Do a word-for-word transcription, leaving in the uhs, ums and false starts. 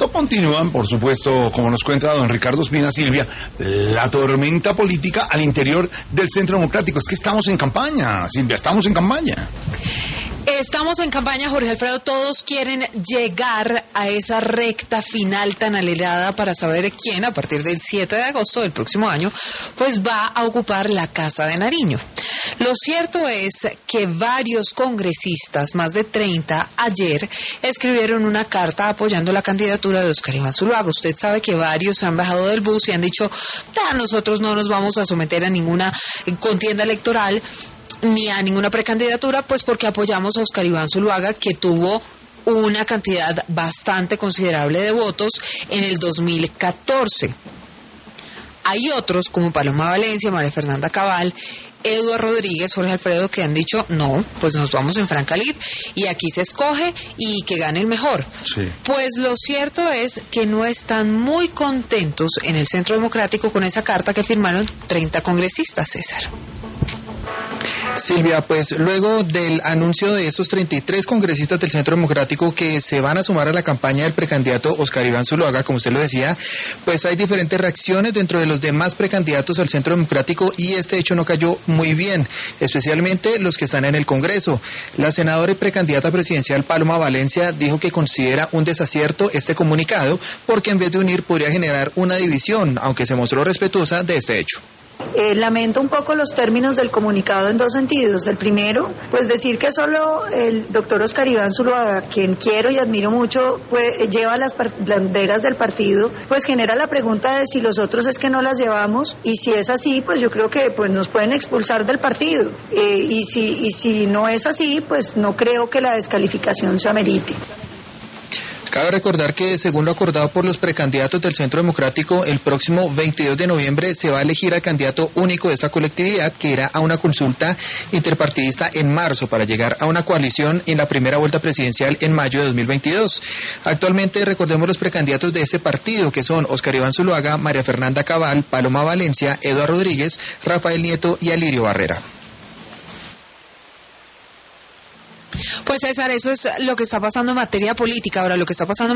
Esto continúan, por supuesto, como nos cuenta don Ricardo Ospina Silvia, la tormenta política al interior del Centro Democrático. Es que estamos en campaña, Silvia, estamos en campaña. Estamos en campaña, Jorge Alfredo, todos quieren llegar a esa recta final tan anhelada para saber quién, a partir del siete de agosto del próximo año, pues va a ocupar la Casa de Nariño. Lo cierto es que varios congresistas, más de treinta, ayer escribieron una carta apoyando la candidatura de Óscar Iván Zuluaga. Usted sabe que varios se han bajado del bus y han dicho, ah, nosotros no nos vamos a someter a ninguna contienda electoral ni a ninguna precandidatura, pues porque apoyamos a Óscar Iván Zuluaga, que tuvo una cantidad bastante considerable de votos en el dos mil catorce. Hay otros, como Paloma Valencia, María Fernanda Cabal, Eduardo Rodríguez, Jorge Alfredo, que han dicho, no, pues nos vamos en franca lid y aquí se escoge y que gane el mejor. Sí. Pues lo cierto es que no están muy contentos en el Centro Democrático con esa carta que firmaron treinta congresistas, César. Silvia, pues luego del anuncio de estos treinta y tres congresistas del Centro Democrático que se van a sumar a la campaña del precandidato Óscar Iván Zuluaga, como usted lo decía, pues hay diferentes reacciones dentro de los demás precandidatos al Centro Democrático y este hecho no cayó muy bien, especialmente los que están en el Congreso. La senadora y precandidata presidencial Paloma Valencia dijo que considera un desacierto este comunicado porque en vez de unir podría generar una división, aunque se mostró respetuosa de este hecho. Eh, lamento un poco los términos del comunicado en dos sentidos. El primero, pues decir que solo el doctor Óscar Iván Zuluaga, quien quiero y admiro mucho, pues lleva las banderas del partido, pues genera la pregunta de si los otros es que no las llevamos, y si es así, pues yo creo que pues nos pueden expulsar del partido. Eh, y, si, y si no es así, pues no creo que la descalificación se amerite. Cabe recordar que, según lo acordado por los precandidatos del Centro Democrático, el próximo veintidós de noviembre se va a elegir al candidato único de esa colectividad, que irá a una consulta interpartidista en marzo para llegar a una coalición en la primera vuelta presidencial en mayo de dos mil veintidós. Actualmente, recordemos los precandidatos de ese partido, que son Óscar Iván Zuluaga, María Fernanda Cabal, Paloma Valencia, Eduardo Rodríguez, Rafael Nieto y Alirio Barrera. Pues César, eso es lo que está pasando en materia política. Ahora, lo que está pasando